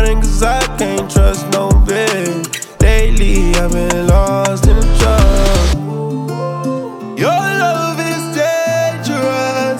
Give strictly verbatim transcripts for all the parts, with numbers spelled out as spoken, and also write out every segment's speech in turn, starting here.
running cause I can't trust no bitch. Lately I've been lost in the trust. Your love is dangerous.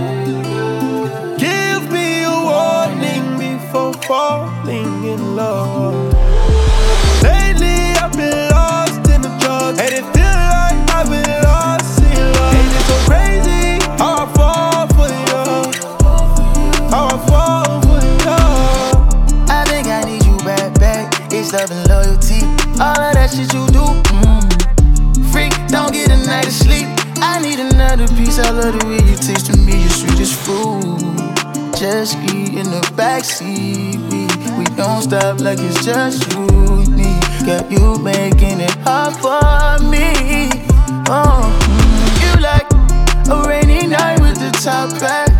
Give me a warning before falling in love. Lately I've been lost in the drugs, and it feel like I've been lost in love. Ain't it so crazy how I fall for you? How I fall for you? I think I need you back, back. It's love and loyalty, all of that shit you do. Mm. Freak, don't get a night of sleep. I need another piece. I love the way you taste to me, you're sweet as fruit. Just eat in the backseat. We, we don't stop like it's just you and me. Got you making it hard for me. Oh, mm. You like a rainy night with the top back.